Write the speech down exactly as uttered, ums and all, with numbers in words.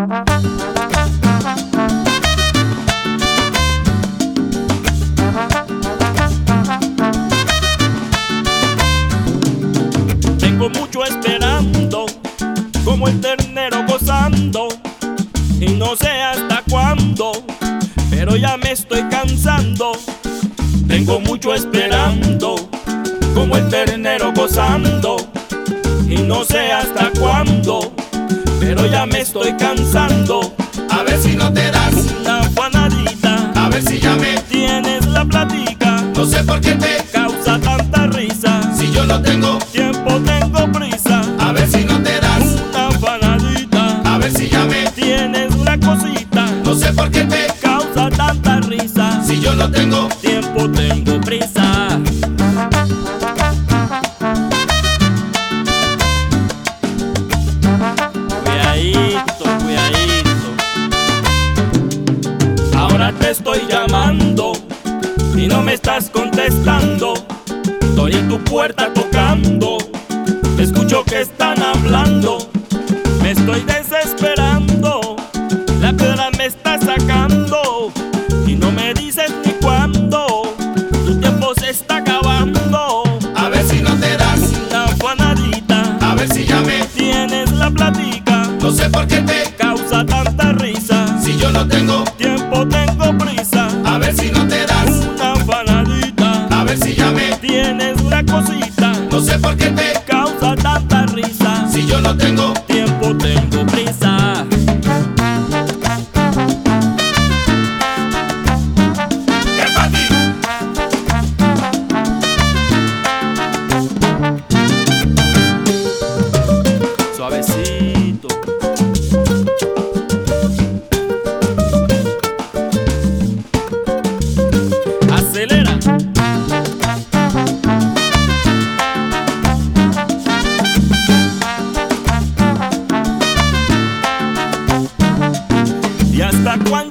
Tengo mucho esperando, como el ternero gozando, y no sé hasta cuándo, pero ya me estoy cansando. Tengo mucho esperando, como el ternero gozando, y no sé hasta cuándo, pero ya me estoy cansando. A ver si no te das una afanadita, a ver si ya me tienes la platica. No sé por qué te causa tanta risa, si yo no tengo tiempo, tengo prisa. A ver si no te das una afanadita, a ver si ya me tienes una cosita. No sé por qué te causa tanta risa, si yo no tengo tiempo, tengo prisa. Cuidadito, cuidadito. Ahora te estoy llamando y no me estás contestando. Estoy en tu puerta tocando, escucho que están hablando. Me estoy desesperando, la piedra me está sacando y no me dices ni cuándo. Tu tiempo se está acabando. A ver si no te das una afanadita, a ver si ya me tienes la platica. No sé por qué te causa tanta risa, si yo no tengo tiempo, tengo prisa. A ver si no te das una afanadita, a ver si ya me tienes una cosita. No sé por qué te causa tanta risa, si yo no tengo tiempo, tengo prisa. ¿Qué pa' ti? Suavecito. Acelera. ¿Y hasta cuándo?